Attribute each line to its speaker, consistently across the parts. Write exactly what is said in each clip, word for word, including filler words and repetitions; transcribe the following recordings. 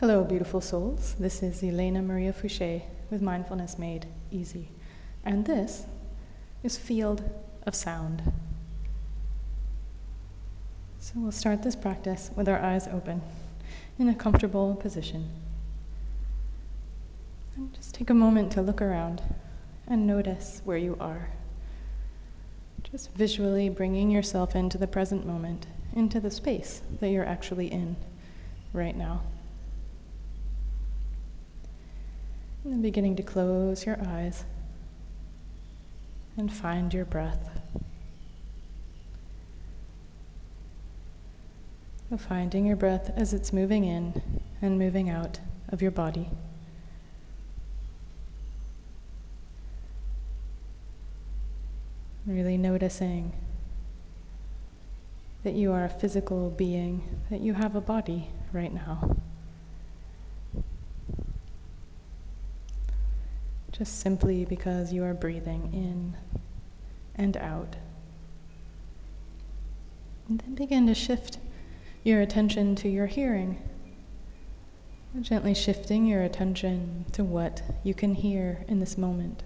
Speaker 1: Hello, beautiful souls. This is Elena Maria Fouché with Mindfulness Made Easy. And this is Field of Sound. So we'll start this practice with our eyes open in a comfortable position. And just take a moment to look around and notice where you are. Just visually bringing yourself into the present moment, into the space that you're actually in right now. And then beginning to close your eyes and find your breath. So finding your breath as it's moving in and moving out of your body. Really noticing that you are a physical being, that you have a body right now. Just simply because you are breathing in and out. And then begin to shift your attention to your hearing, gently shifting your attention to what you can hear in this moment.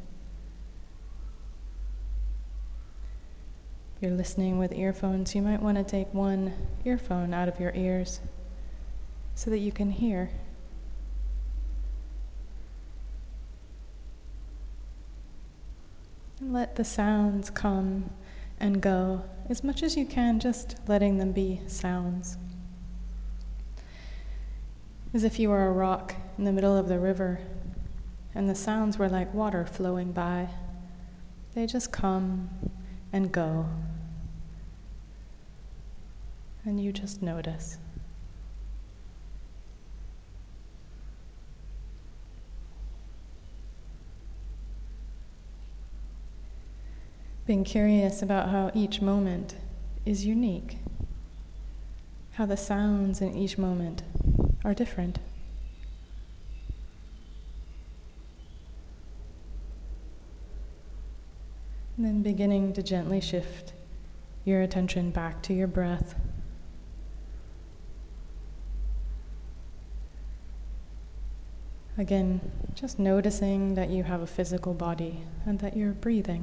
Speaker 1: If you're listening with earphones, you might want to take one earphone out of your ears so that you can hear. And let the sounds come and go as much as you can, just letting them be sounds. As if you were a rock in the middle of the river and the sounds were like water flowing by. They just come and go. And you just notice. Being curious about how each moment is unique, how the sounds in each moment are different. And then beginning to gently shift your attention back to your breath. Again, just noticing that you have a physical body and that you're breathing.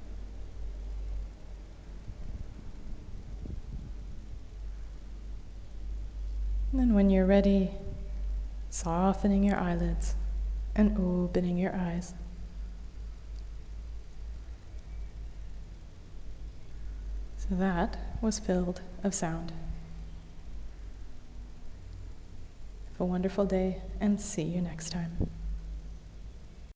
Speaker 1: And then when you're ready, softening your eyelids and opening your eyes. So that was Field of Sound. Have a wonderful day and see you next time.